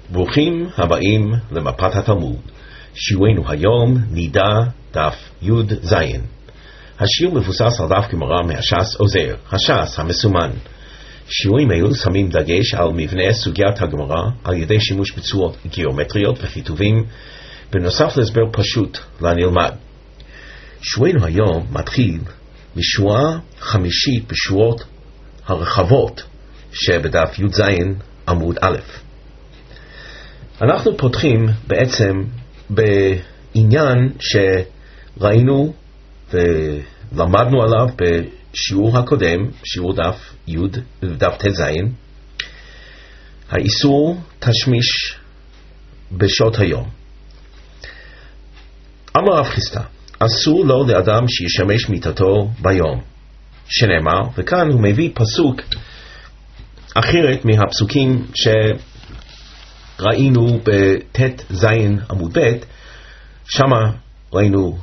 ברוכים הבאים למפת התלמוד. שיעורנו היום נידה דף י"ז. השיעור מבוסס על דף גמרא מהש"ס עוזר, הש"ס המסומן. שיעורים אלו שמים דגש על מבנה סוגיית הגמרא על ידי שימוש בצורות גיאומטריות וכיתובים, בנוסף להסבר פשוט לנלמד. שיעורנו היום מתחיל משורה חמישית בשורות הרחבות שבדף י"ז עמוד א'. אנחנו פותחים בעצם בעניין שראינו ולמדנו עליו בשיעור הקודם, שיעור דף ט"ז, האיסור תשמיש בשעות היום. אמר רב חיסדא, אסור לו לאדם שישמש מיטתו ביום, שנאמר, וכאן הוא מביא פסוק אחרת מהפסוקים שראינו בט"ז עמוד ב', שמה ראינו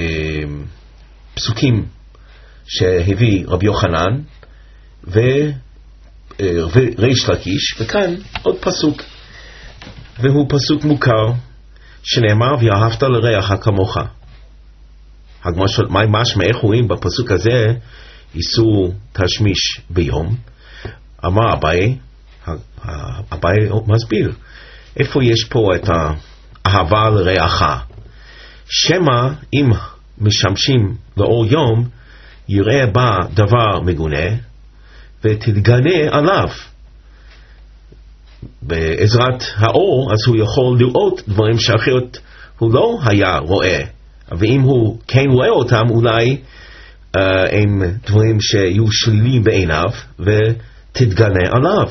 פסוקים שהביא רבי יוחנן וריש לקיש, וכאן עוד פסוק, והוא פסוק מוכר שנאמר ואהבת לרעך כמוך. מה משמע, איך רואים בפסוק הזה איסור תשמיש ביום? אמר אביי מסביר איפה יש פה את האהבה לרעך. שמא אם משמשים לאור יום יראה בה דבר מגונה ותתגנה עליו בעזרת האור, אז הוא יכול לראות דברים שאחרת הוא לא היה רואה, ואם הוא כן רואה אותם אולי הם דברים שיהיו שליליים בעיניו ותתגנה עליו.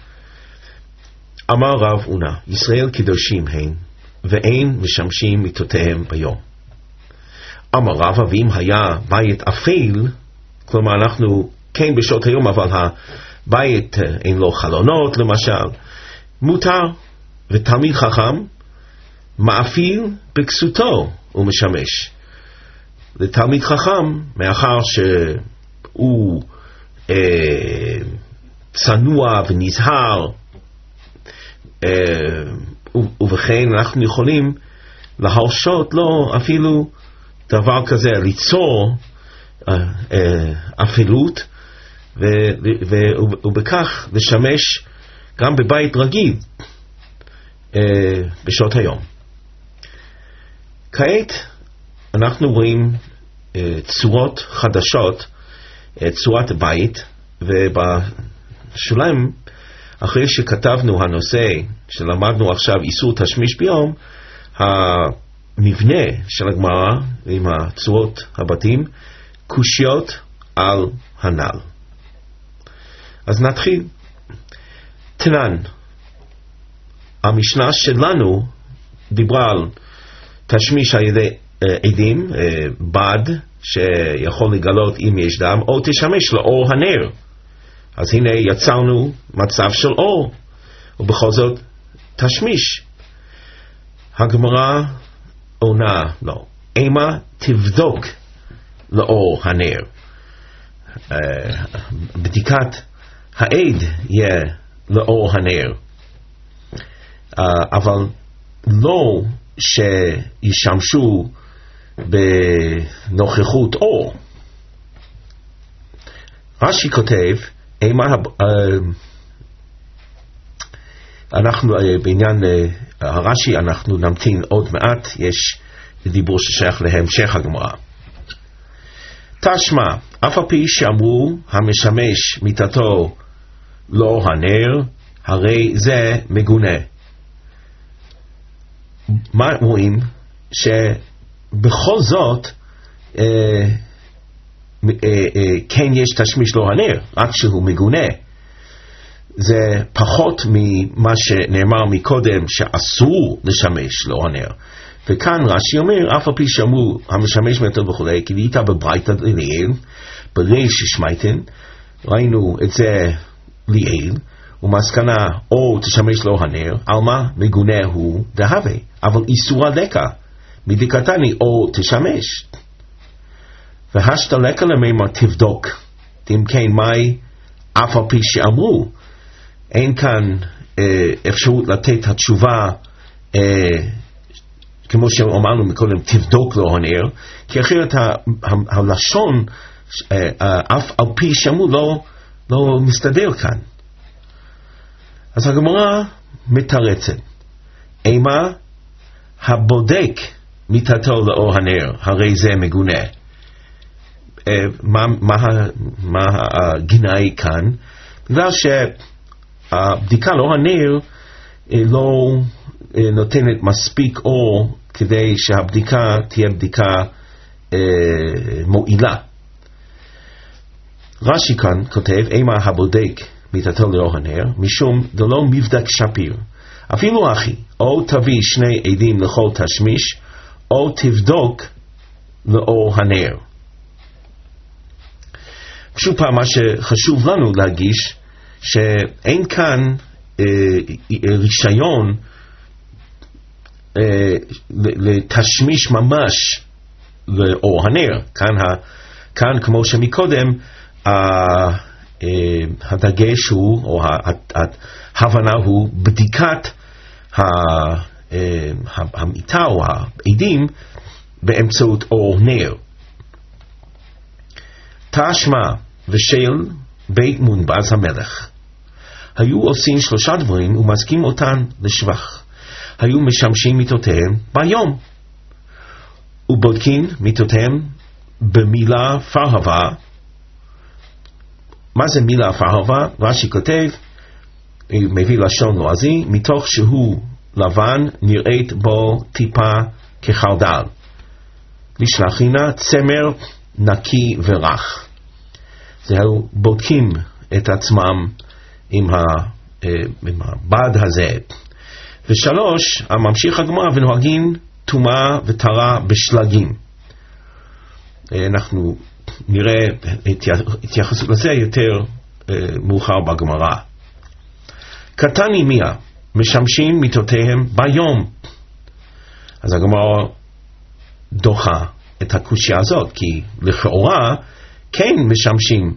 אמר רב הונא, ישראל קדושים הם ואין משמשים מיטותיהם ביום. אמר רב, ואם היה בית אפל, כלומר אנחנו כן בשעות היום אבל הבית אין לו חלונות למשל, מותר, ותלמיד חכם מאפיל בכסותו ומשמש. לתלמיד חכם, מאחר שהוא צנוע ונזהר, ובכן אנחנו יכולים להרשות לו אפילו דבר כזה, ליצור אפילות, ובכך לשמש גם בבית רגיל בשעות היום. כעת אנחנו רואים צורות חדשות, צורת בית, ובשוליים אחרי שכתבנו הנושא שלמדנו עכשיו איסור תשמיש ביום, המבנה של הגמרא עם הצורות הבתים קושיות על הנ"ל. אז נתחיל. תנן, המשנה שלנו דיברה על תשמיש על ידי עדים, בד שיכול לגלות אם יש דם, או תשמש לאור הנר. אז הנה יצרנו מצב של אור, ובכל זאת תשמיש. הגמרא עונה, לא, אימה תבדוק לאור הנר. בדיקת העד יהיה לאור הנר, אבל לא שישמשו בנוכחות אור. רש"י כותב, אנחנו בעניין הרש"י אנחנו נמתין עוד מעט, יש דיבור ששייך להמשך הגמרא. תשמע, אף על פי שאמרו המשמש מיטתו לא הנר, הרי זה מגונה. מה רואים? שבכל זאת כן יש תשמיש לא הנר, רק שהוא מגונה. זה פחות ממה שנאמר מקודם שאסור לשמש לא הנר. וכאן רש"י אומר, אף על פי שאמרו המשמש מיטתו וכולי, כי היית בברייתא לעיל, בריש שמייתן, ראינו את זה לעיל, ומסקנה או תשמש לא הנר, על מה מגונה הוא דהווה, אבל איסור הדקה, מדקתני או תשמש. והשתא לקה למימר תבדוק, אם כן מהי אף על פי שאמרו, אין כאן אפשרות לתת התשובה כמו שאמרנו מקודם, תבדוק לו הנר, כי אחרת הלשון אף על פי שמו לא מסתדר כאן. אז הגמרא מתרצת, אימה הבודק מיתתו לאור הנר, הרי זה מגונה. מה הגנאי כאן? בגלל שהבדיקה לאור הנר לא נותנת מספיק אור כדי שהבדיקה תהיה בדיקה מועילה. רש"י כאן כותב, אימה הבודק מיתתו לאור הנר, משום דלא מבדק שפיר. אפילו אחי, או תביא שני עדים לכל תשמיש, או תבדוק לאור הנר. פשוט פעם מה שחשוב לנו להגיש, שאין כאן רישיון לתשמיש ממש לאור הנר. כאן כמו שמקודם, הדגש הוא, או ההבנה הוא, בדיקת המיטה או העדים באמצעות אור נר. תשמע ושל בית מונבז המלך. היו עושים 3 דברים ומזכים אותן לשבח. היו משמשים מיתותיהם ביום, ובודקים מיתותיהם במילה פרהבה. מה זה מילה פרהבה? רש"י כותב, מביא לשון לועזי, מתוך שהוא לבן נראית בו טיפה כחרדל. לשלחינה צמר נקי ורח. זהו, בודקים את עצמם עם הבד הזה. 3, הממשיך הגמרא, ונוהגים טומאה וטהרה בשלגים. אנחנו נראה התייחסות לזה יותר מאוחר בגמרא. קטני מיה, משמשים מיתותיהם ביום. אז הגמרא דוחה את הקושיה הזאת, כי לכאורה כן משמשים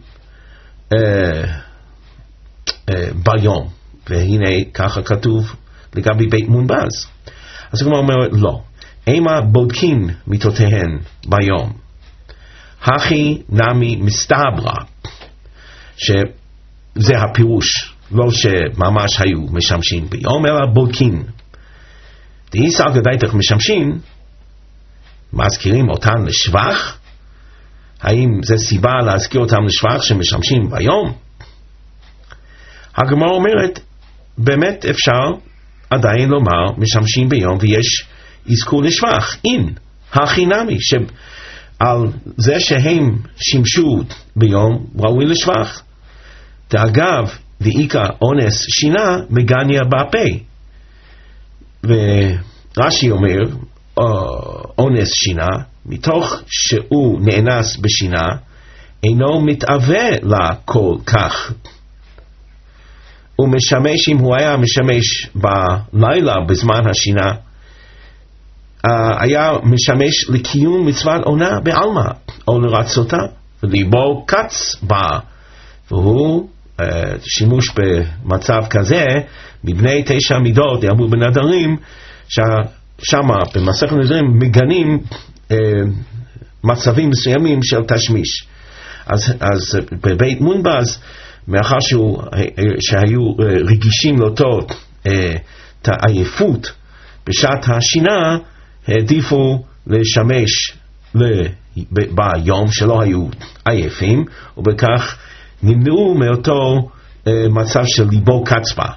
ביום, והנה ככה כתוב לגבי בית מונבז. אז הגמרא אומרת לא, אימה בודקים מיתותיהן ביום. הכי נמי מסתברא, שזה הפירוש, לא שממש היו משמשים ביום, אלא בודקים. דאיסא גדייתך משמשים, מזכירים אותן לשבח? האם זה סיבה להזכיר אותם לשבח שמשמשים ביום? הגמרא אומרת, באמת אפשר עדיין לומר משמשים ביום ויש אזכור לשבח. אין, הכי נמי, על זה שהם שימשו ביום ראוי לשבח. ואגב, ואיקה אונס שינה מגניה בפה. ורש"י אומר, אונס שינה, מתוך שהוא נאנס בשינה, אינו מתאווה לה כל כך. הוא משמש, אם הוא היה משמש בלילה בזמן השינה, היה משמש לקיום מצוות עונה בעלמא, או לרצותה, וליבו קץ בה, והוא שימוש במצב כזה, מבני 9 מידות, אמרו בנדרים, ששמה במסכת נדרים מגנים מצבים מסוימים של תשמיש. אז בבית מונבז, מאחר שהיו רגישים לאותו עייפות בשעת השינה, העדיפו לשמש ביום שלא היו עייפים, ובכך נמנעו מאותו מצב של ליבו קצבה.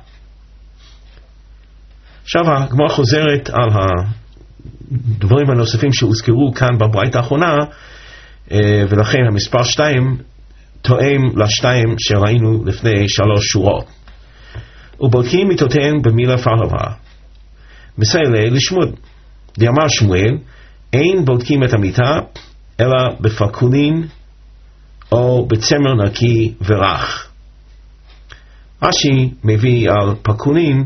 עכשיו הגמרא חוזרת על הדברים הנוספים שהוזכרו כאן בברייתא האחרונה, ולכן המספר 2 תואם ל2 שראינו לפני 3 שורות. ובודקים מיתותיהם במילה פרהבה. מסיילה לשמוד. דאמר שמואל, אין בודקים את המיטה, אלא בפקולין או בצמר נקי ורח. רש"י מביא על פקולין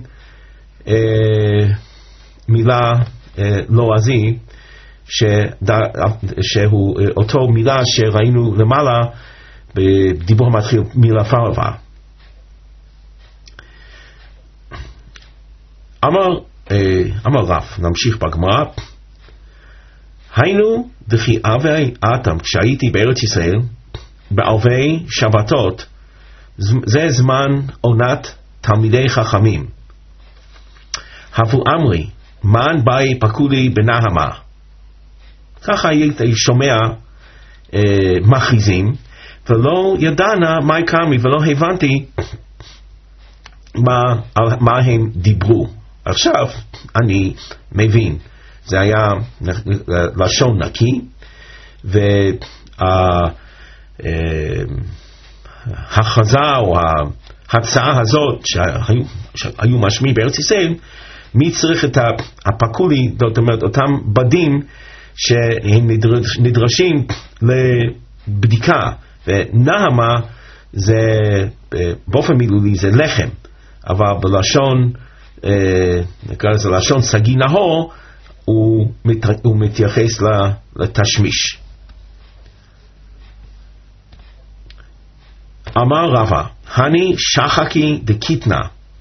מילה לועזי, שהוא אותו מילה שראינו למעלה בדיבור המתחיל מילה פרהבה. אמר רב, נמשיך בגמרא, היינו דכי אבי אתם, כשהייתי בארץ ישראל, בערבי שבתות, זה זמן עונת תלמידי חכמים. הבו אמרי, מן באי פקולי בנהמה. ככה הייתי שומע מכריזים, ולא ידענה מה יקרמי, ולא הבנתי מה הם דיברו. עכשיו אני מבין, זה היה לשון נקי, וההכרזה או ההצעה הזאת שהיו משמיעים בארץ ישראל, מי צריך את הפקולי, זאת אומרת אותם בדים שהם נדרשים לבדיקה, ונהמה זה באופן מילולי זה לחם, אבל בלשון נקרא לזה לשון סגי נהור, הוא מתייחס לתשמיש. אמר רבא, הני שחקי דקיטנה.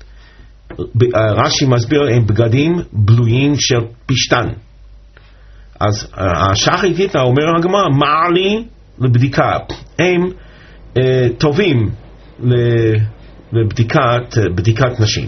רש"י מסביר, הם בגדים בלויים של פשטן. אז השחקי קיטנה אומר הגמרא, מעלי לבדיקה, הם טובים לבדיקת נשים.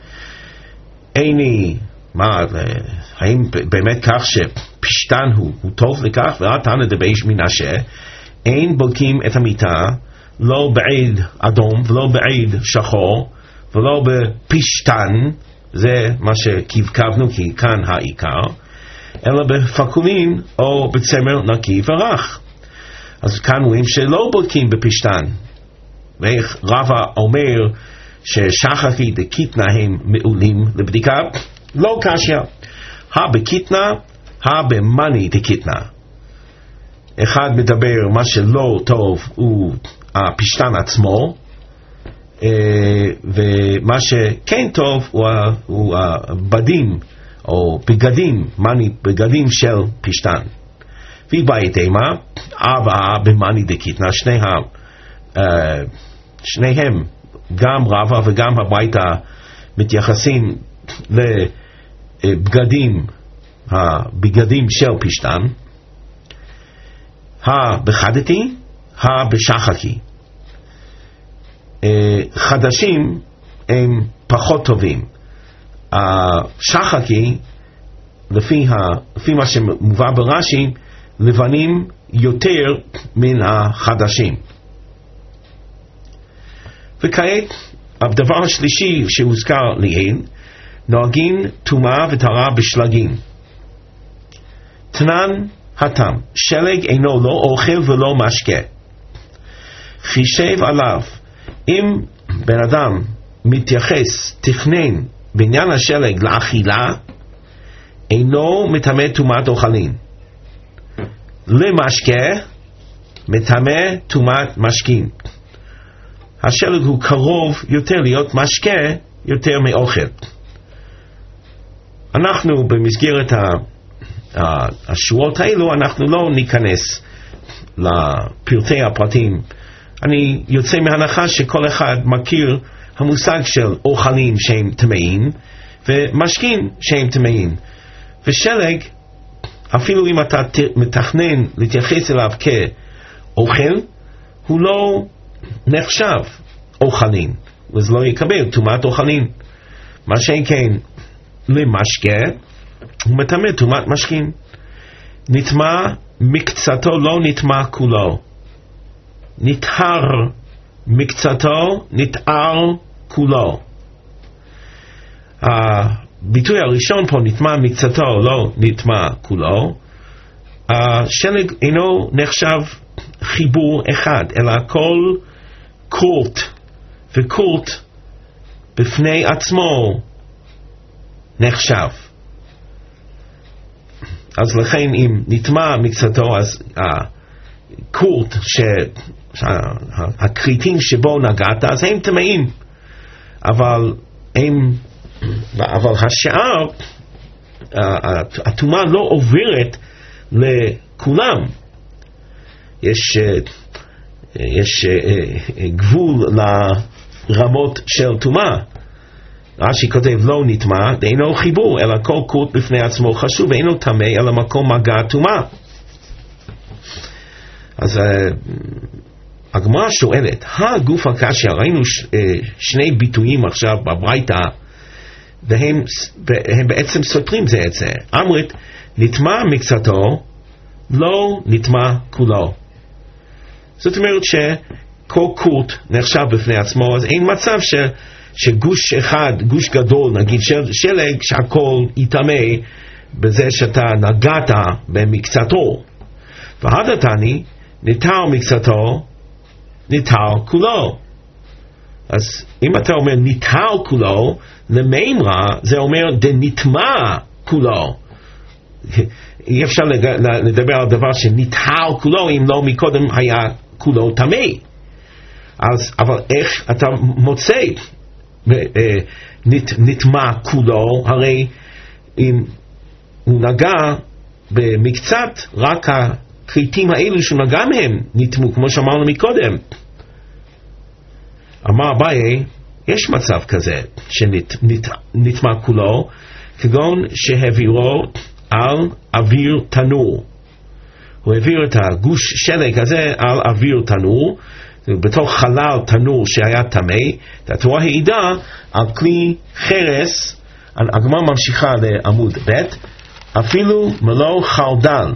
איני, האם באמת כך שפשטן הוא טוב לכך? ועתנא דבייש מנשה, אין בודקים את המיטה לא בעד אדום ולא בעד שחור ולא בפשטן, זה מה שקבקבנו כי כאן העיקר, אלא בפקולין או בצמר נקי ורך. אז כאן רואים שלא בודקים בפשטן, ואיך רבא אומר ששחקי דקיטנה הם מעולים לבדיקה? לא קשיא. בקיטנה, במאני דקיטנה. אחד מדבר מה שלא טוב הוא הפשטן עצמו, ומה שכן טוב הוא הבדים או בגדים, מאני בגדים של פשטן. ובית אימה, במאני דקיטנה, שניהם, גם רבא וגם הביתה מתייחסים לבגדים של פשטן. בחדתי, בשחקי. חדשים הם פחות טובים. השחקי, לפי מה שמובא ברש"י, לבנים יותר מן החדשים. וכעת, הדבר השלישי שהוזכר לעיל, נוהגים טומאה וטהרה בשלגים. תנן התם, שלג אינו לא אוכל ולא משקה. חישב עליו, אם בן אדם תכנן בעניין השלג לאכילה, אינו מטמא טומאת אוכלים. למשקה, מטמא טומאת משקים. השלג הוא קרוב יותר להיות משקה יותר מאוכל. אנחנו במסגרת השורות האלו, אנחנו לא ניכנס לפרטי הפרטים. אני יוצא מהנחה שכל אחד מכיר המושג של אוכלים שהם טמאים ומשקים שהם טמאים. ושלג, אפילו אם אתה מתכנן להתייחס אליו כאוכל, הוא לא נחשב אוכלים, אז לא יקבל טומאת אוכלים. מה שאין כן למשקה, הוא מטמא טומאת משקים. נטמא מקצתו, לא נטמא כולו. נטהר מקצתו, נטהר כולו. הביטוי הראשון פה, נטמא מקצתו, לא נטמא כולו. השלג אינו נחשב חיבור אחד, אלא כל קורט, וקורט בפני עצמו נחשב. אז לכן אם נטמא מקצתו, אז הקורט הקריטים שבו נגעת, אז הם טמאים. אבל השאר, הטומאה לא עוברת לכולם. יש גבול לרמות של טומאה. רש"י כותב לא נטמע, ואינו חיבור, אלא כל כות בפני עצמו חשוב, ואינו טמא, אלא מקום מגע טומאה. אז הגמרא שואלת, הגוף הקשיא, ראינו שני ביטויים עכשיו בברייתא, והם בעצם סותרים זה את זה. אמרת, נטמע מקצתו, לא נטמע כולו. זאת אומרת שכל כות נחשב בפני עצמו, אז אין מצב שגוש אחד, גוש גדול, נגיד שלג, שהכל יטמא בזה שאתה נגעת במקצתו. והדתני, ניטר מקצתו, ניטר כולו. אז אם אתה אומר ניטר כולו, למימרה זה אומר דנטמע כולו. אי אפשר לדבר על דבר שניטר כולו אם לא מקודם היה כולו טמא. אז אבל איך אתה מוצא נטמע כולו? הרי אם הוא נגע במקצת, רק הכריתים האלו שהוא נגע מהם נטמעו, כמו שאמרנו מקודם. אמר אביי, יש מצב כזה שנטמע כולו, כגון שהעבירו על אוויר תנור. הוא העביר את הגוש שלג הזה על אוויר תנור, בתוך חלל תנור שהיה טמא. התורה העידה על כלי חרס. הגמרא ממשיכה לעמוד ב', אפילו מלוא חרדל,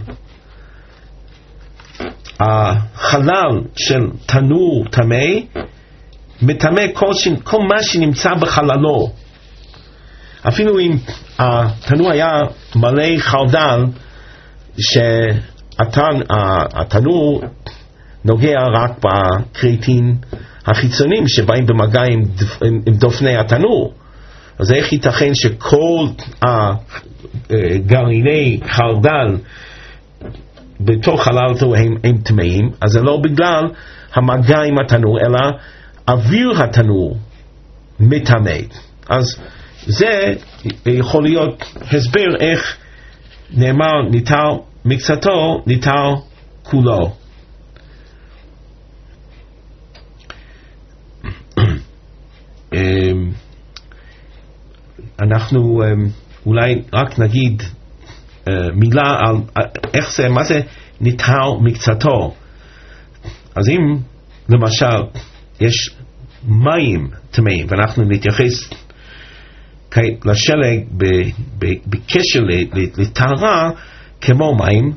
החלל של תנור טמא, מטמא כל מה שנמצא בחללו. אפילו אם התנור היה מלא חרדל, שהתנור נוגע רק בכריתים החיצוניים שבאים במגע עם דופני התנור. אז איך ייתכן שכל גרעיני חרדל בתוך חלל הם טמאים? אז זה לא בגלל המגע עם התנור, אלא אוויר התנור מטמא. אז זה יכול להיות הסבר איך נאמר ניטר מקצתו, ניטר כולו. אנחנו אולי רק נגיד מילה על איך זה, מה זה ניטר מקצתו. אז אם למשל יש מים טמאים, ואנחנו נתייחס לשלג בקשר לטהרה כמו מים,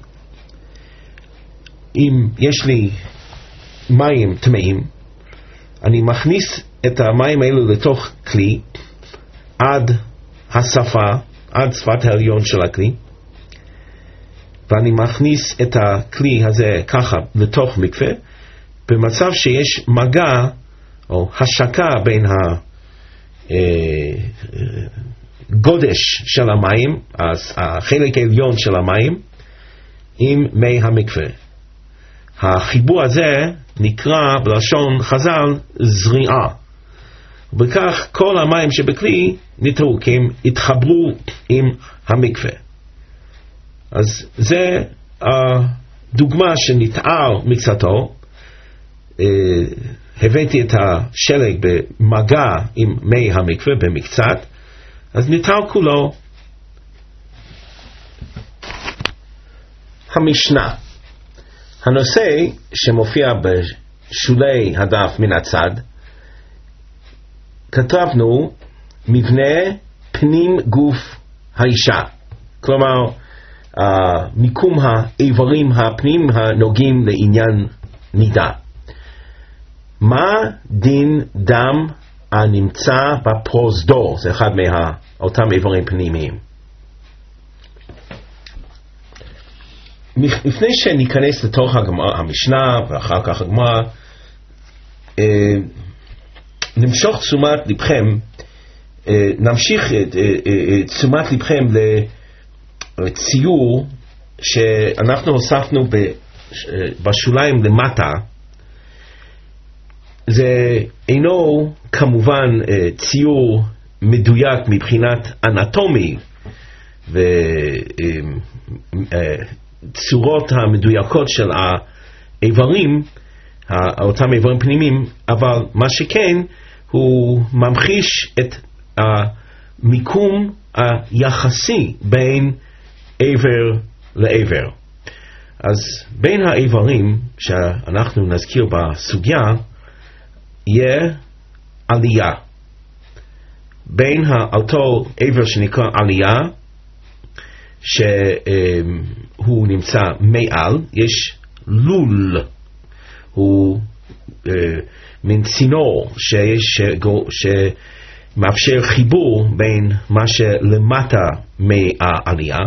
אם יש לי מים טמאים, אני מכניס את המים האלו לתוך כלי עד שפת העליון של הכלי, ואני מכניס את הכלי הזה ככה לתוך מקווה. במצב שיש מגע או השקה בין הגודש של המים, החלק העליון של המים, עם מי המקווה, החיבור הזה נקרא בלשון חז"ל זריעה, וכך כל המים שבכלי נטעו, כי הם התחברו עם המקווה. אז זה הדוגמה שנטער מקצתו. הבאתי את השלג במגע עם מי המקווה במקצת, אז נטער כולו. המשנה, הנושא שמופיע בשולי הדף מן הצד, כתבנו מבנה פנים גוף האישה, כלומר מיקום האיברים הפנים הנוגעים לעניין נידה. מה דין דם הנמצא בפרוזדור? זה אחד מאותם איברים פנימיים. לפני שניכנס לתוך המשנה ואחר כך הגמרא, נמשוך תשומת לבכם, נמשיך תשומת לבכם לציור שאנחנו הוספנו בשוליים למטה. זה אינו כמובן ציור מדויק מבחינת אנטומי וצורות המדויקות של האיברים, אותם איברים פנימיים, אבל מה שכן הוא ממחיש את המיקום היחסי בין עבר לעבר. אז בין האיברים שאנחנו נזכיר בסוגיה יהיה עלייה. בין אותו עבר שנקרא עלייה, שהוא נמצא מעל, יש לול, הוא מין צינור שמאפשר חיבור בין מה שלמטה מהעלייה.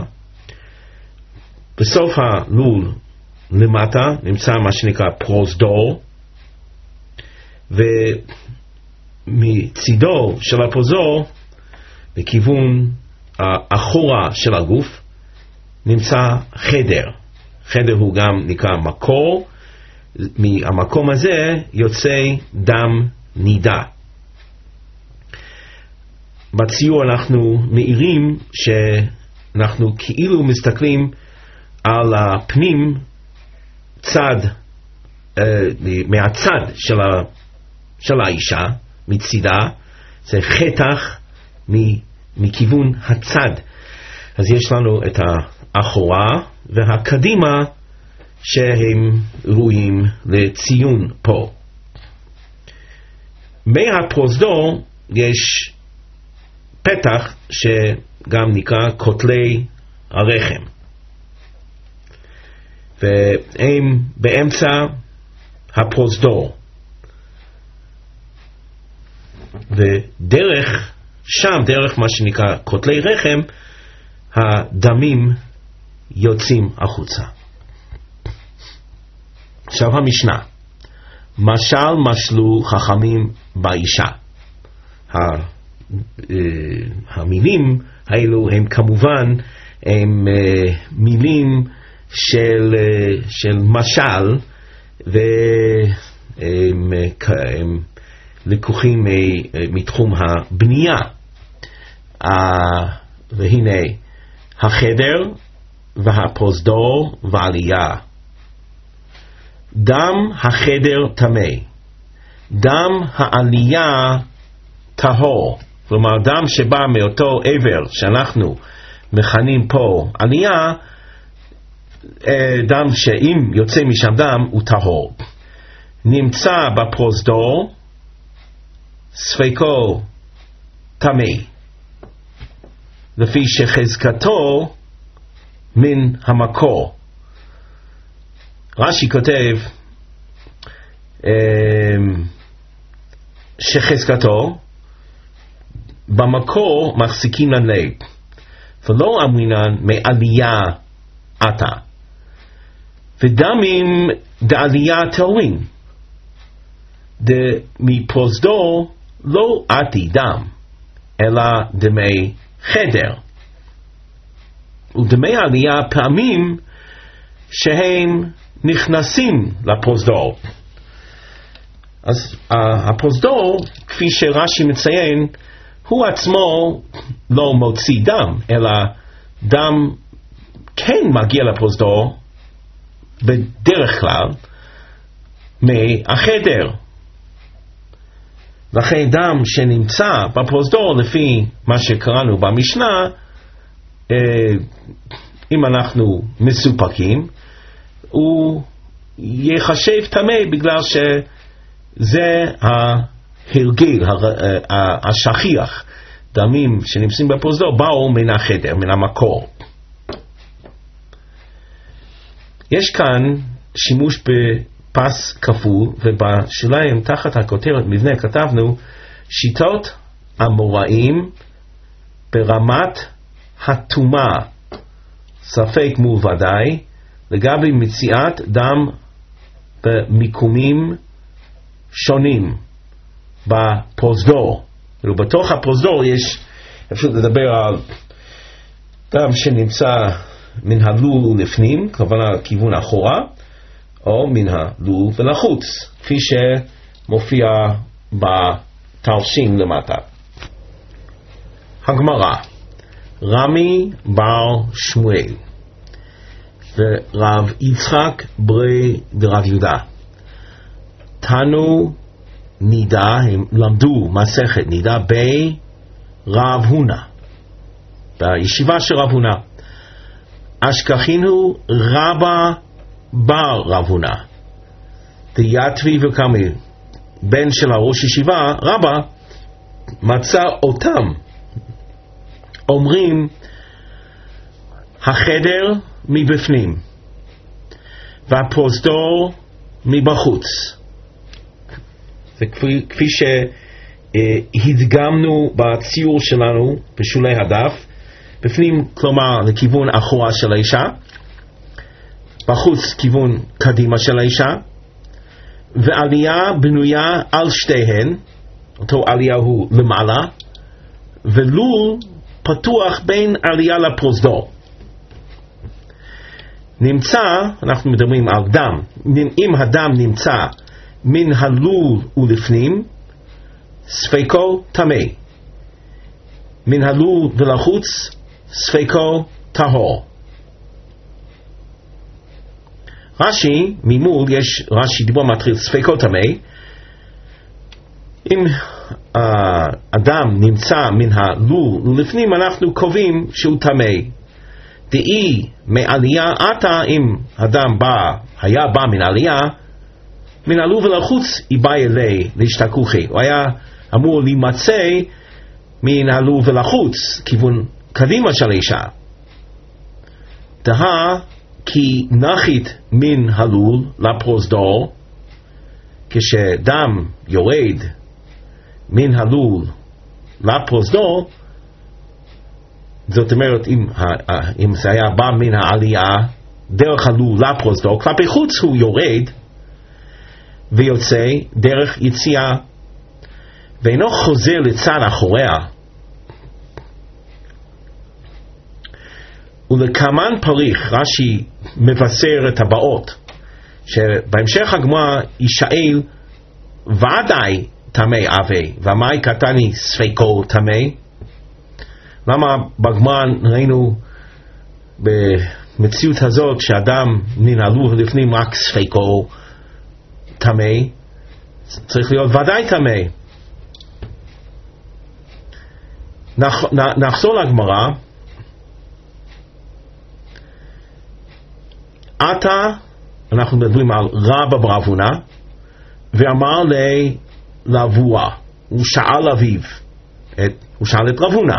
בסוף הלול למטה נמצא מה שנקרא פרוזדור, ומצידו של הפרוזדור בכיוון האחורה של הגוף נמצא חדר. חדר הוא גם נקרא מקור. מהמקום הזה יוצא דם נידה. בציור אנחנו מאירים שאנחנו כאילו מסתכלים על הפנים מהצד של האישה, מצידה, זה חתך מכיוון הצד. אז יש לנו את האחורה והקדימה שהם ראויים לציון פה. מהפרוזדור יש פתח שגם נקרא כותלי הרחם, והם באמצע הפרוזדור, ודרך שם, דרך מה שנקרא כותלי רחם, הדמים יוצאים החוצה. עכשיו המשנה, משל משלו חכמים באישה. המילים האלו הם כמובן הם מילים של משל, והם לקוחים מתחום הבנייה. והנה החדר והפרוזדור ועלייה. דם החדר טמא, דם העלייה טהור. כלומר, דם שבא מאותו עבר שאנחנו מכנים פה עלייה, דם שאם יוצא משם דם הוא טהור. נמצא בפרוזדור, ספקו טמא, לפי שחזקתו מן המקור. רש"י כותב שחזקתו במקור מחזיקים לנב, ולא אמרינן מעלייה עתה, ודמים דעלייה טהורים, מפרוזדור לא עתי דם, אלא דמי חדר. ודמי עלייה פעמים שהם נכנסים לפרוזדור. אז הפרוזדור, כפי שרש"י מציין, הוא עצמו לא מוציא דם, אלא דם כן מגיע לפרוזדור בדרך כלל מהחדר. לכן דם שנמצא בפרוזדור, לפי מה שקראנו במשנה, אם אנחנו מסופקים, הוא יחשב טמא, בגלל שזה ההרגל השכיח. דמים שנמצאים בפרוזדור באו מן החדר, מן המקור. יש כאן שימוש בפס כפול, ובשוליים תחת הכותרת מבנה כתבנו שיטות המוראים ברמת התומה, ספק מול ודאי, לגבי מציאת דם במיקומים שונים בפרוזדור. ובתוך הפרוזדור יש, אפשר לדבר על דם שנמצא מן הלול לפנים, כוונה כיוון אחורה, או מן הלול ולחוץ, כפי שמופיע בתרשים למטה. הגמרא, רמי בר שמואל ורב יצחק ברי דרב יהודה תנו נידה, הם למדו מסכת נידה רב הונא, בישיבה של רב הונא, אשכחינו רבא בר רב הונא, דיאטבי וקמי, בן של הראש ישיבה, רבא, מצא אותם אומרים החדר מבפנים והפרוזדור מבחוץ. זה כפי שהדגמנו בציור שלנו בשולי הדף. בפנים כלומר לכיוון אחורה של האישה, בחוץ כיוון קדימה של האישה, ועלייה בנויה על שתיהן, אותו עלייה הוא למעלה, ולול פתוח בין עלייה לפרוזדור. נמצא, אנחנו מדברים על דם, אם הדם נמצא מן הלול ולפנים, ספקו טמא, מן הלול ולחוץ, ספקו טהור. רש"י, ממול יש רש"י דיבור מתחיל ספקו טמא, אם אדם נמצא מן הלול ולפנים אנחנו קובעים שהוא טמא. דאי מעלייה עתה, אם אדם היה בא מן עלייה, מן הלול ולחוץ איבאי אלי להשתכוחי, הוא היה אמור להימצא מן הלול ולחוץ, כיוון קדימה של האישה. דהה כי נחית מן הלול לפרוזדור, כשדם יורד מן הלול לפרוזדור, זאת אומרת אם זה היה בא מן העלייה דרך הלול לפרוזדור, כלפי חוץ הוא יורד ויוצא דרך יציאה ואינו חוזר לצד אחוריה. ולכמן פריך, רש"י מבשר את הבאות, שבהמשך הגמרא יישאל ודאי טמא אבי ומאי קטני ספקו טמא. למה בגמרא ראינו במציאות הזאת שאדם מן הלול לפנים רק ספקו טמא? צריך להיות ודאי טמא. נחזור לגמרא. עתה אנחנו מדברים על רבא בר הונא, ואמר לאבוה, הוא שאל אביו, הוא שאל את רב הונא,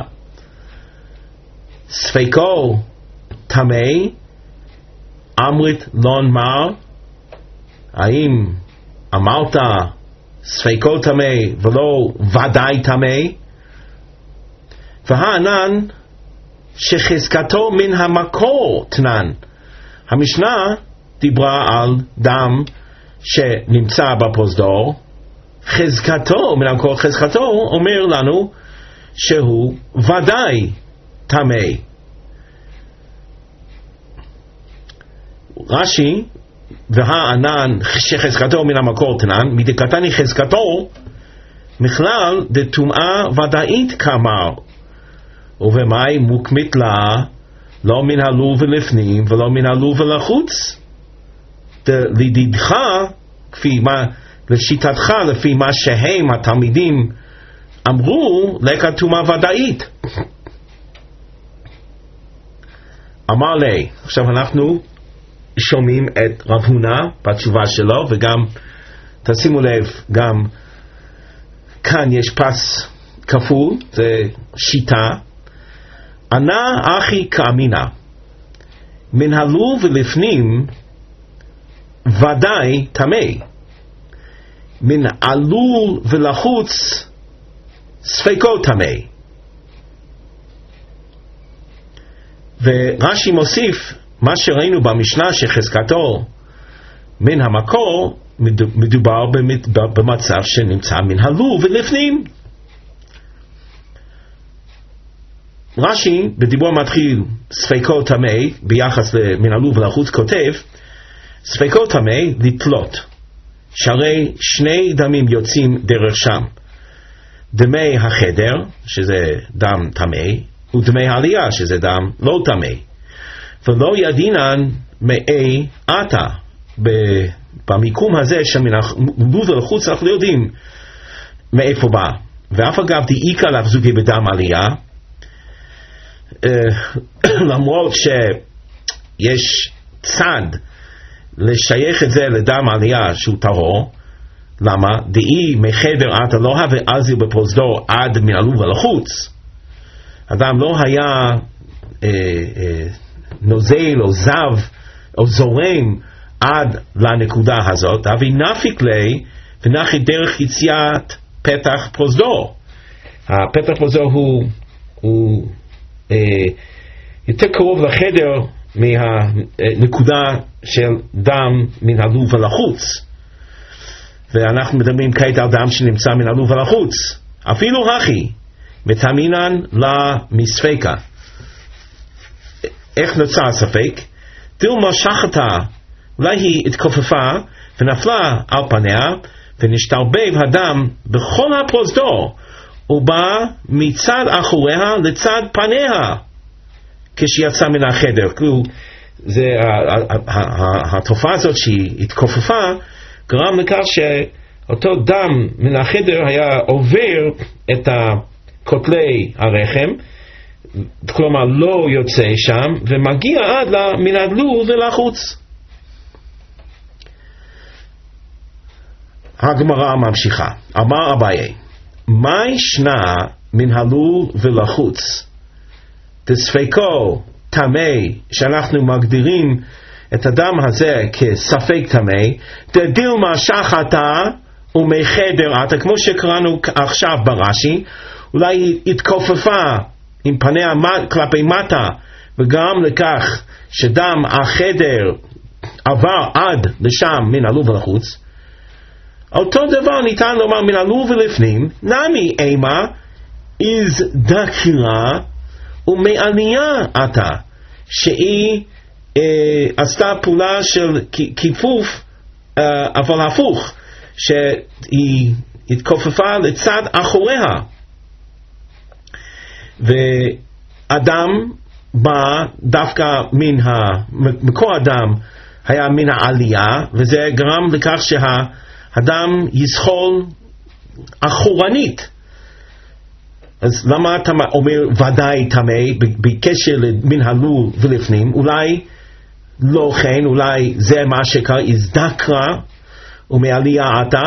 ספקו טמא אמרת לון מר, האם אמרת ספקו טמא ולא ודאי טמא? והענן שחזקתו מן המקור תנן. המשנה דיברה על דם שנמצא בפרוזדור, חזקתו מן המקור, חזקתו אומר לנו שהוא ודאי טמא. רש"י, והענן שחזקתו מן המקור תנן, מדקתני חזקתו מכלל דטומאה ודאית כאמר, ובמאי מוקמית לה לא מן הלול ולפנים ולא מן הלול ולחוץ. לדידך, לשיטתך, לפי מה שהם התלמידים אמרו, לקה טומאה ודאית. אמר לי, עכשיו אנחנו שומעים את רב הונא בתשובה שלו, וגם תשימו לב, גם כאן יש פס כפול, זה שיטה. ענה אחי כאמינה, מן הלול ולפנים ודאי טמא, מן הלול ולחוץ ספקו טמא. ורש"י מוסיף, מה שראינו במשנה שחזקתו מן המקור, מדובר במצב שנמצא מן הלול ולפנים. רש"י בדיבור מתחיל ספקו טמא ביחס מן הלול ולחוץ כותב ספקו טמא לתלות, שהרי שני דמים יוצאים דרך שם, דמי החדר שזה דם טמא ודמי העלייה שזה דם לא טמא, ולא ידינן מאי עתה. במיקום הזה שמן הלול ולחוץ אנחנו יודעים מאיפה בא, ואף אגב דאיקה להחזוקי בדם עלייה, למרות שיש צד לשייך את זה לדם עלייה שהוא טהור. למה? דאי מחדר עתה לא הווה אזיל בפרוזדור עד מן הלוב ולחוץ. אדם לא היה נוזל או זב או זורם עד לנקודה הזאת, אבל נפיק לי ונחי דרך יציאת פתח פרוזדור. הפתח פרוזדור הוא יותר קרוב לחדר מהנקודה של דם מן הלוב ולחוץ, ואנחנו מדברים כעת על דם שנמצא מן הלוב ולחוץ. אפילו הכי מתאמינן למספקה. איך נוצר הספק? דילמה שחטה, אולי היא התכופפה ונפלה על פניה ונשתרבב הדם בכל הפרוזדור, ובא מצד אחוריה לצד פניה כשיצא מן החדר. כאילו זה התופעה הזאת שהיא התכופפה גרם לכך שאותו דם מן החדר היה עובר את כותלי הרחם, כלומר לא יוצא שם ומגיע עד מן הלוב ולחוץ. הגמרא ממשיכה. אמר אביי, מה ישנה מן הלוב ולחוץ? דספקו טמא, שאנחנו מגדירים את הדם הזה כספק טמא, דדילמה שחטה ומחדר עתה, כמו שקראנו עכשיו ברש"י, אולי היא התכופפה עם פניה כלפי מטה וגם לכך שדם החדר עבר עד לשם מן הלוב ולחוץ. אותו דבר ניתן לומר מן הלוב ולפנים, נמי אימה איז דקירה ומעלייה עתה, שהיא עשתה פעולה של כיפוף, אבל הפוך, שהיא התכופפה לצד אחוריה, ואדם בא דווקא מקור הדם היה מן העלייה, וזה גרם לכך שהאדם יזחול אחורנית. אז למה אתה אומר ודאי טמא בקשר מן הלוב ולפנים? אולי לא כן, אולי זה מה שקרה הזדקרה ומעלייה עתה.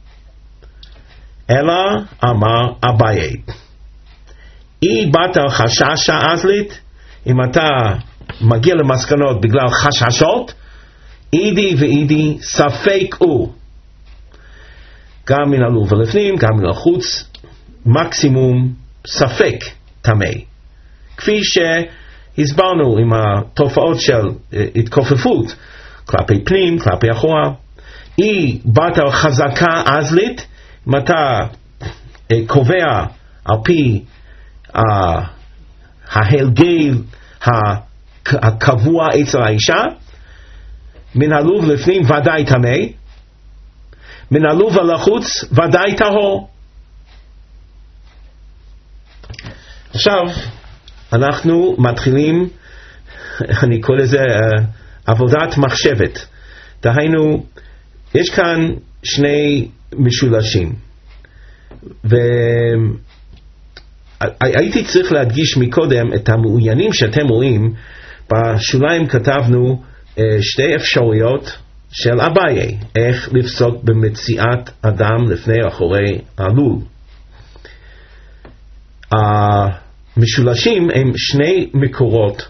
אלא אמר אביי, אי באת חששה אזלית, אם אתה מגיע למסקנות בגלל חששות, אידי ואידי ספק הוא, גם מן הלוב ולפנים גם מן החוץ, מקסימום ספק טמא, כפי שהסברנו עם התופעות של התכופפות כלפי פנים, כלפי אחורה. היא באת חזקה אזלית, אם אתה קובע על פי ההלגל הקבוע אצל האישה, מן הלוב לפנים ודאי טמא, מן הלוב ולחוץ ודאי טהור. עכשיו אנחנו מתחילים, אני קורא לזה עבודת מחשבת. דהיינו, יש כאן שני משולשים, והייתי צריך להדגיש מקודם את המעוניינים שאתם רואים. בשוליים כתבנו שתי אפשרויות של אביי, איך לפסוק במציאת אדם לפני אחורי הלול. המשולשים הם שני מקורות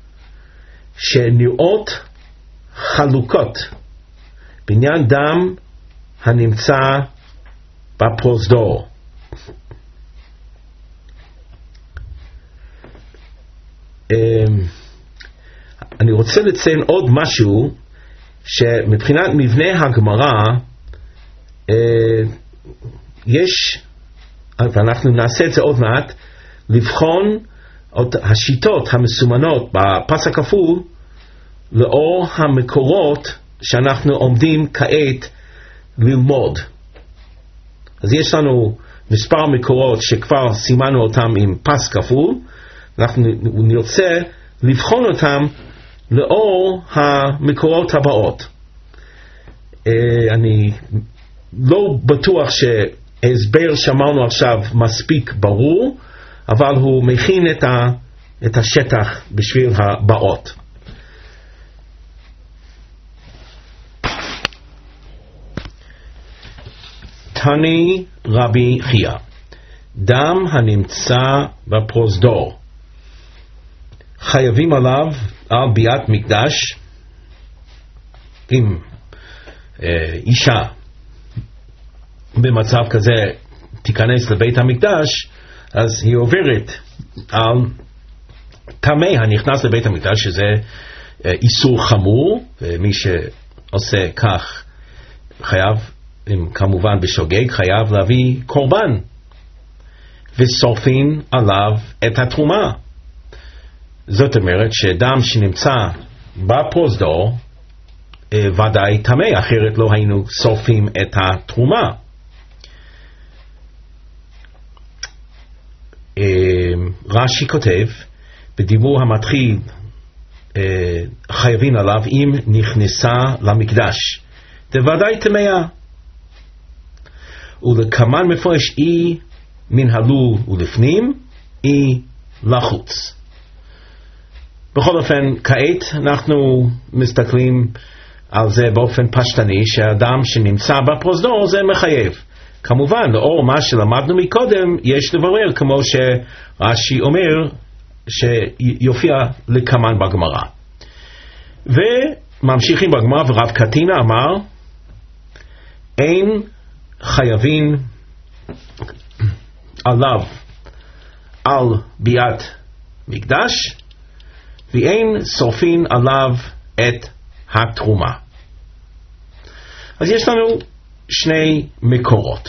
שנראות חלוקות בעניין דם הנמצא בפרוזדור. אני רוצה לציין עוד משהו, שמבחינת מבנה הגמרא יש, ואנחנו נעשה את זה עוד מעט, לבחון השיטות המסומנות בפס הכפול לאור המקורות שאנחנו עומדים כעת ללמוד. אז יש לנו מספר מקורות שכבר סימנו אותם עם פס כפול, אנחנו נרצה לבחון אותם לאור המקורות הבאות. אני לא בטוח ההסבר שאמרנו עכשיו מספיק ברור, אבל הוא מכין את השטח בשביל הבאות. תני רבי חייא, דם הנמצא בפרוזדור, חייבים עליו על ביאת מקדש. אם אישה במצב כזה תיכנס לבית המקדש, אז היא עוברת על טמא הנכנס לבית המקדש, שזה איסור חמור, ומי שעושה כך חייב, כמובן בשוגג, חייב להביא קורבן, ושורפים עליו את התרומה. זאת אומרת שדם שנמצא בפרוזדור ודאי טמא, אחרת לא היינו שורפים את התרומה. רש"י כותב בדיבור המתחיל, חייבים עליו אם נכנסה למקדש, זה ודאי טמאה. ולכמן מפורש אי מן הלול ולפנים, אי לחוץ. בכל אופן, כעת אנחנו מסתכלים על זה באופן פשטני, שהאדם שנמצא בפרוזדור זה מחייב. כמובן, לאור מה שלמדנו מקודם, יש לברר, כמו שרש"י אומר, שיופיע לכמן בגמרא. וממשיכים בגמרא, ורב קטינא אמר, אין חייבים עליו על ביאת מקדש, ואין שורפין עליו את התרומה. אז יש לנו שני מקורות.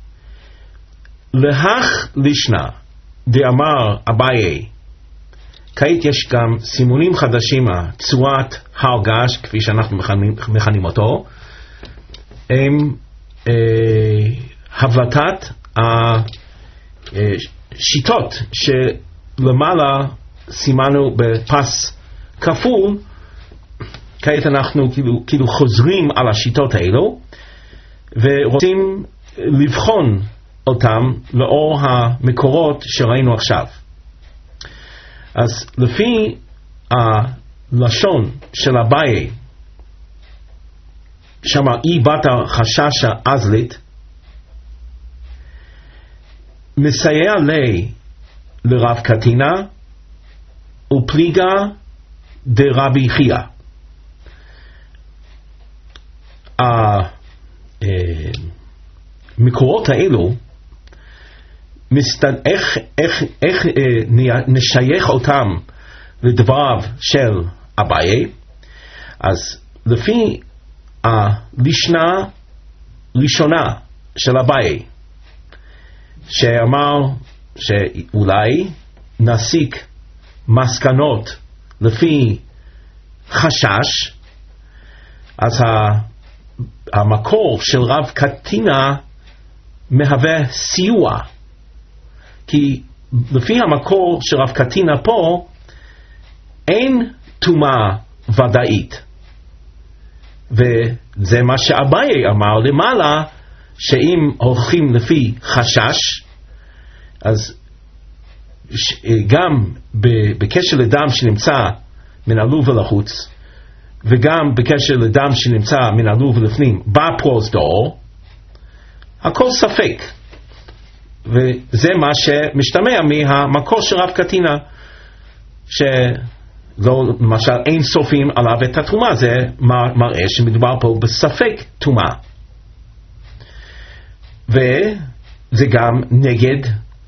להך לישנא דאמר אביי, כעת יש גם סימונים חדשים, צורת הר געש, כפי שאנחנו מכנים אותו, הם הבלטת השיטות שלמעלה סימנו בפס כפול. כעת אנחנו כאילו חוזרים על השיטות האלו ורוצים לבחון אותם לאור המקורות שראינו עכשיו. אז לפי הלשון של אביי, שמה אי בת החשש האזלית, מסייע לי לרב קטינא ופליגה דרבי חייא. המקורות האלו, איך נשייך אותם לדבריו של אביי? אז לפי הלישנה ראשונה של אביי, שאמר שאולי נסיק מסקנות לפי חשש, אז המקור של רב קטינא מהווה סיוע, כי לפי המקור של רב קטינא פה אין טומאה ודאית, וזה מה שאביי אמר למעלה, שאם הולכים לפי חשש, אז גם בקשר לדם שנמצא מן הלול ולחוץ, וגם בקשר לדם שנמצא מן הלול ולפנים בפרוזדור, הכל ספק. וזה מה שמשתמע מהמקור של רב קטינא, שלא, למשל, אין סופים עליו את התרומה. זה מראה שמדובר פה בספק תרומה. וזה גם נגד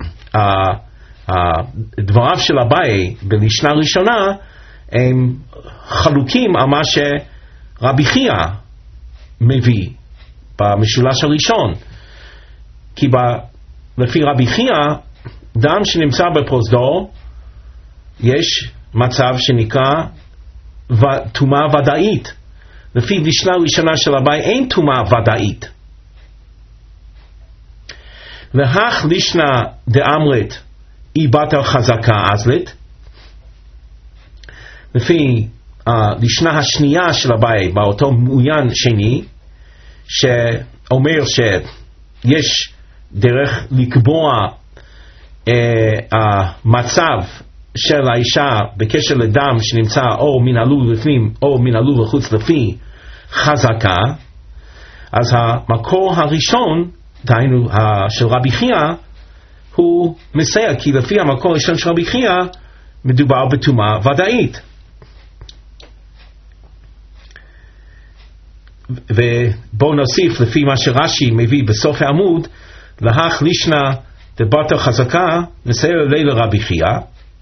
דבריו של אביי במשנה ראשונה, הם חלוקים על מה שרבי חייא מביא במשולש הראשון. כי לפי רבי חייא, דם שנמצא בפרוזדור, יש מצב שנקרא טומאה ודאית. לפי משנה ראשונה של אביי אין טומאה ודאית. והך לישנא דאמרת אי בת החזקה אזלית, לפי הלישנה השנייה של אביי באותו מעוין שני, שאומר שיש דרך לקבוע המצב של האישה בקשר לדם שנמצא או מן הלול בפנים או מן הלול בחוץ לפי חזקה, אז המקור הראשון, דהיינו של רבי חייא, הוא מסייע, כי לפי המקור הראשון של רבי חייא מדובר בטומאה ודאית. ובואו נוסיף לפי מה שרש"י מביא בסוף העמוד, להך לישנא דבתר חזקה מסייע לילה רבי חייא,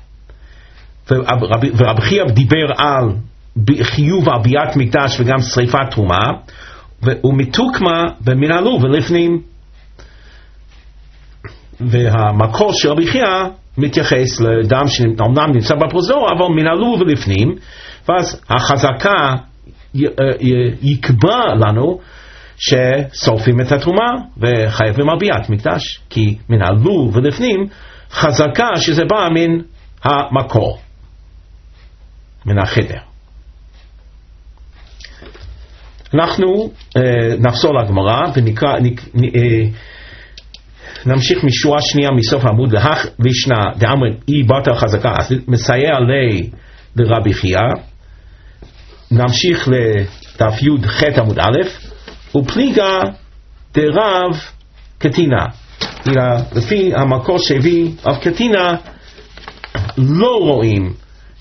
ורבי חייא דיבר על חיוב על ביאת מקדש וגם שריפת תרומה, והוא מתוקמה במן הלול ולפנים. והמקור של רבי חייא מתייחס לדם שאומנם נמצא בפרוזדור אבל מן הלול ולפנים, ואז החזקה יקבע לנו ששורפים את התרומה וחייבים על ביאת מקדש, כי מן הלול ולפנים חזקה שזה בא מן המקור, מן החדר. אנחנו נחזור לגמרא ונקרא, נמשיך משורה שנייה מסוף העמוד, להך לישנא דאמר אי בתר חזקה, אז מסייע לרבי חייא. נמשיך לדף י' ח' עמוד א', ופליגה דרב קטינה. לפי המקור שהביא רב קטינה לא רואים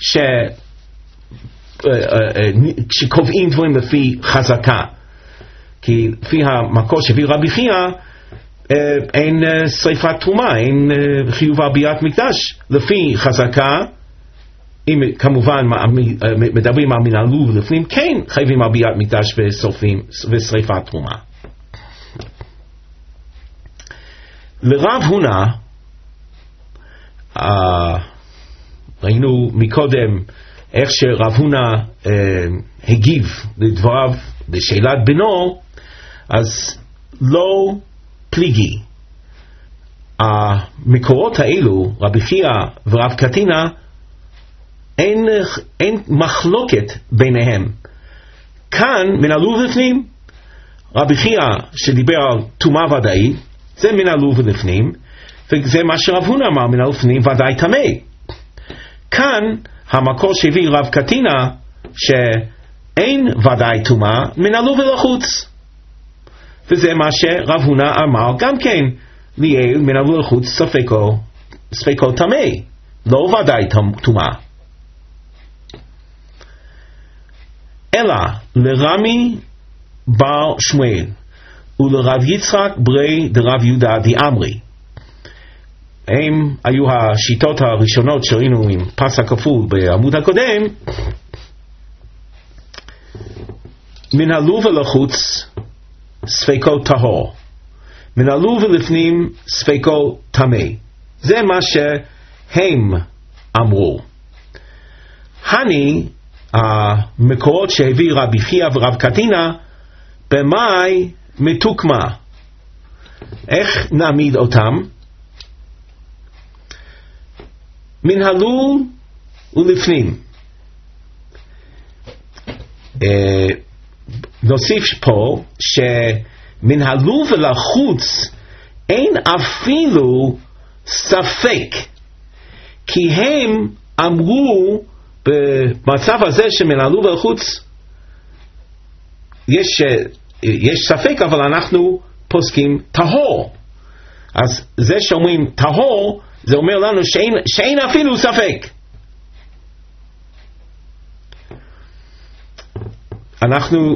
שקובעים דברים לפי חזקה, כי לפי המקור שהביא רבי חייא אין שריפת תרומה, אין חיוב על ביאת מקדש. לפי חזקה, אם כמובן מדברים על מן הלול ולפנים, כן חייבים על ביאת מקדש ושריפת תרומה. לרב הונא, ראינו מקודם איך שרב הונא הגיב לדבריו בשאלת בנו, אז לא פליגי. המקורות האלו, רבי חייא ורב קטינה, אין מחלוקת ביניהם. כאן מן הלול ולפנים, רבי חייא שדיבר על טומאה ודאית, זה מן הלול ולפנים, וזה מה שרב הונא אמר, מן הלול ולפנים ודאי טמא. כאן המקור שהביא רב קטינה שאין ודאי טומאה, מן הלול ולחוץ, וזה מה שרב הונא אמר גם כן, ליאל מן הלול ולחוץ ספקו טמא, לא ודאי טומאה. אלא לרמי בר שמואל ולרב יצחק ברי דרב יהודה דאמרי, הם היו השיטות הראשונות שראינו עם פס הכפול בעמוד הקודם. מן הלול ולחוץ ספקו טהור, מן הלול ולפנים ספקו טמא. זה מה שהם אמרו. הני המקורות שהביא רבי חייא ורב קטינה במאי מתוקמה. איך נעמיד אותם? מן הלול ולפנים. נוסיף פה שמן הלול ולחוץ אין אפילו ספק, כי הם אמרו במצב הזה שמן הלול ולחוץ יש ספק, אבל אנחנו פוסקים טהור. אז זה שאומרים טהור, זה אומר לנו שאין אפילו ספק. אנחנו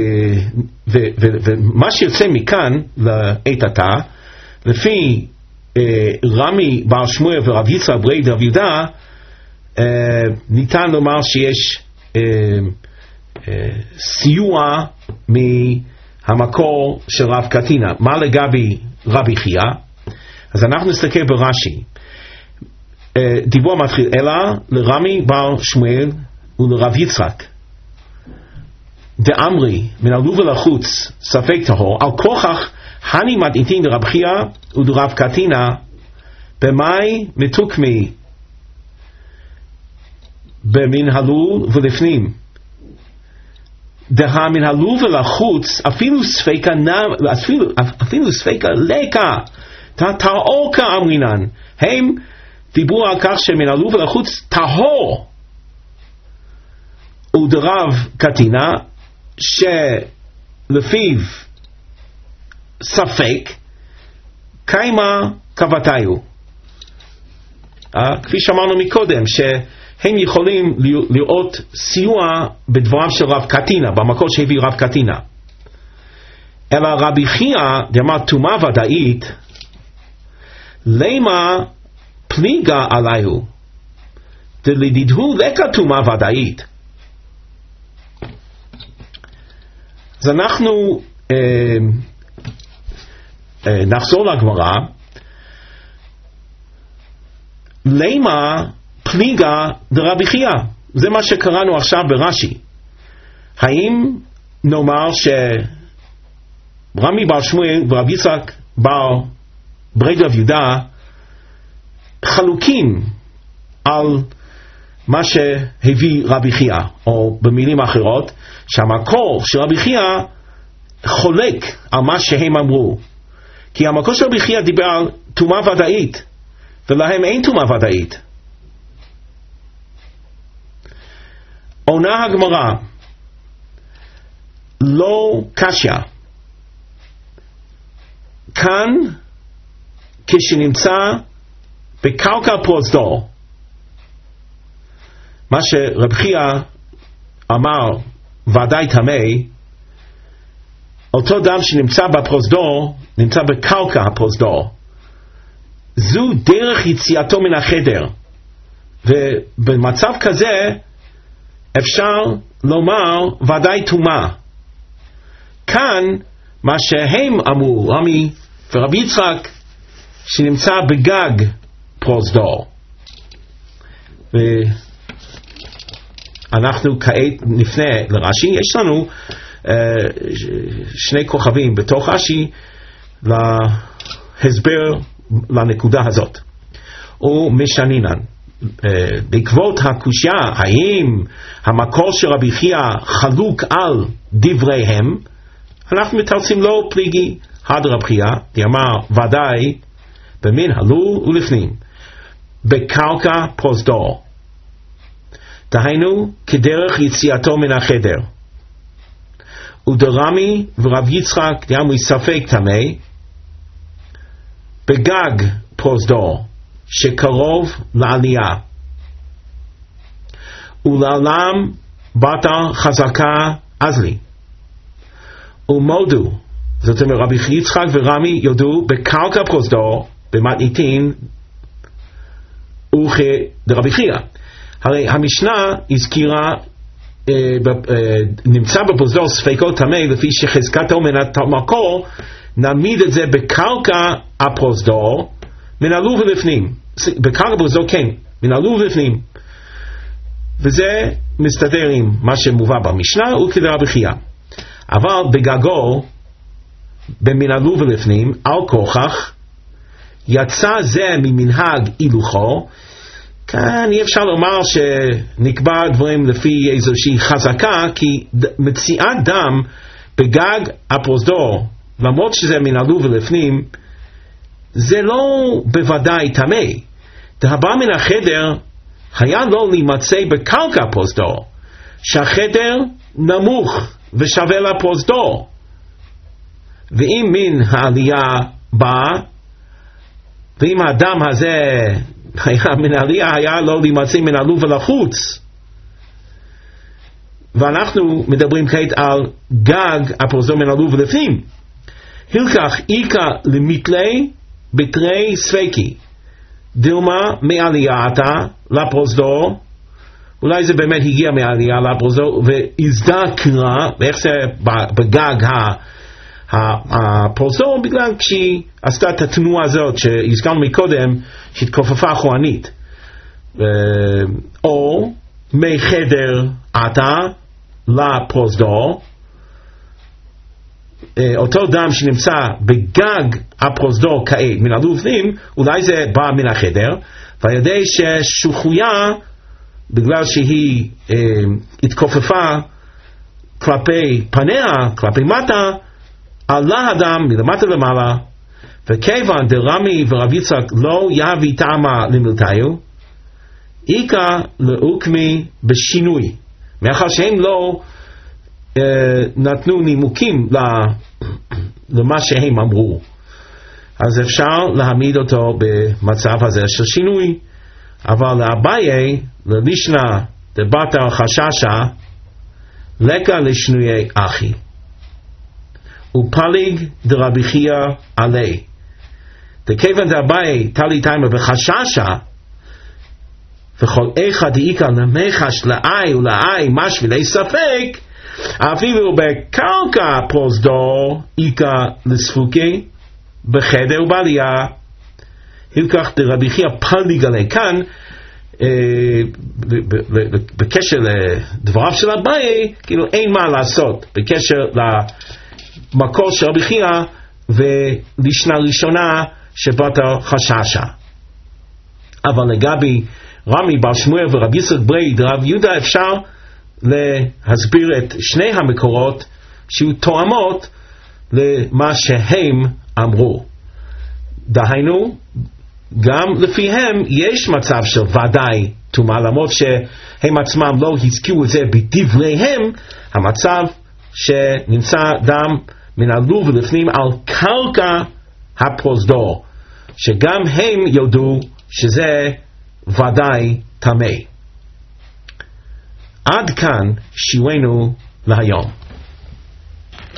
ומה שיוצא מכאן לעת עתה, לפי רמי בר שמואל ורב יצחק ברי דרב יהודה, ניתן לומר שיש סיוע מהמקור של רב קטינה. מה לגבי רבי חייא? אז אנחנו נסתכל ברש"י. דיבור מתחיל, אלא לרמי בר שמואל ולרב יצחק דאמרי מן הלול ולחוץ ספק טהור, על כוכך הני מדעיתין דרב חייא ודרב קטינה במאי מתוקמי במן הלול ולפנים. דה מן הלול ולחוץ אפילו ספקה לקה טהור כאמרינן, הם דיברו על כך שמן הלוב ולחוץ טהור, ודרב קטינה, שלפיו ספק, קיימה כבתיו. כפי שאמרנו מקודם, שהם יכולים לראות סיוע בדבריו של רב קטינה, במקור שהביא רב קטינה. אלא רבי חייא דאמר טומאה ודאית, למה פליגה עליו, דלדידהו לקה טומאה ודאית. אז אנחנו נחזור לגמרא. למה פליגה דרבי חייא? זה מה שקראנו עכשיו ברש"י. האם נאמר שרמי בר שמואל ורב יצחק בר ברגלב יהודה חלוקים על מה שהביא רבי חייא, או במילים אחרות שהמקור של רבי חייא חולק על מה שהם אמרו, כי המקור של רבי חייא דיבר על טומאה ודאית, ולהם אין טומאה ודאית. עונה הגמרא, לא קשיא. כאן כשנמצא בקרקע פרוזדור, מה שרב חייא אמר ודאי טמא, אותו דם שנמצא בפרוזדור נמצא בקרקע הפרוזדור, זו דרך יציאתו מן החדר, ובמצב כזה אפשר לומר ודאי טומאה. כאן מה שהם אמרו, רמי ורבי יצחק, שנמצא בגג פרוזדור. ואנחנו כעת נפנה לרש"י. יש לנו שני כוכבים בתוך רש"י להסבר לנקודה הזאת. ומשנינן, בעקבות הקושיה האם המקור של רבי חייא חלוק על דבריהם, אנחנו מתרצים לו פליגי הד רב חייא דאמר ודאי במין הלול ולפנים בקרקע פרוזדור, דהיינו כדרך יציאתו מן החדר. ודרמי ורב יצחק דאמרו ספק טמא בגג פרוזדור שקרוב לעלייה, ולעולם בתה חזקה אזלי. ומודו, זאת אומרת רבי יצחק ורמי יודו בקרקע פרוזדור במתניתין וכדרבי חייא. הרי המשנה הזכירה נמצא בפרוזדור ספקות טמא, לפי שחזקתו מן המקור נעמיד את זה בקרקע הפרוזדור מן הלול ולפנים. בקרקע פרוזדור כן, מן הלול ולפנים, וזה מסתדר עם מה שמובא במשנה וכדרבי חייא. אבל בגגו במן הלול ולפנים על כוכך יצא זה ממנהג הילוכו. כאן אי אפשר לומר שנקבע דברים לפי איזושהי חזקה, כי מציאת דם בגג הפרוזדור, למרות שזה מן הלול ולפנים, זה לא בוודאי טמא. דהבא מן החדר היה לו להימצא בקרקע הפרוזדור, שהחדר נמוך ושווה לפרוזדור, ואם מן העלייה בא, ואם האדם הזה היה מן העלייה, היה לו להימצא מן הלול ולחוץ. ואנחנו מדברים כעת על גג הפרוזדור מן הלול ולפנים. הלקח איקה למתלי בתרי ספקי, דילמה מעלייתה לפרוזדור, אולי זה באמת הגיע מעלייה לפרוזדור והזדקרה, ואיך זה בגג הפרוזדור, בגלל כשהיא עשתה את התנועה הזאת שהזכרנו מקודם, שהתכופפה אחורנית, או מחדר עתה לפרוזדור, אותו דם שנמצא בגג הפרוזדור כעת מן הלול ולפנים, אולי זה בא מן החדר, ועל ידי ששוחויה, בגלל שהיא התכופפה כלפי פניה, כלפי מטה, עלה הדם מלמטה למעלה, וכיוון דרמי ורב יצחק לא יביא טעמה למילתיו, איכה לאוקמי בשינוי. מאחר שהם לא נתנו נימוקים למה שהם אמרו, אז אפשר להעמיד אותו במצב הזה של שינוי. אבל לאביי, ללישנה דבתר חששה, לקה לשינויי אחי. ופליג דרבי חייא עלי. דכיוון דאביי תלי תימה בחששה, וכל איכה דאיקה למחש לאי ולאי משבילי ספק, אפילו בקרקע פרוזדור איכה לספוקי, בחדר ובעלייה. הלקח דרבי חייא פליג עלי. כאן, בקשר לדבריו של אביי, כאילו אין מה לעשות בקשר למקור של רבי חייא ולשנה ראשונה שבתר חששה. אבל לגבי רמי בר שמואל ורבי יצחק ברי דרב יהודה אפשר להסביר את שני המקורות שהיו תואמות למה שהם אמרו. דהיינו, גם לפיהם יש מצב של ודאי טומאה, למרות שהם עצמם לא הזכירו את זה בדבריהם, המצב שנמצא דם מן הלוב ולפנים על קרקע הפרוזדור, שגם הם יודו שזה ודאי טמא. עד כאן שיעורנו להיום.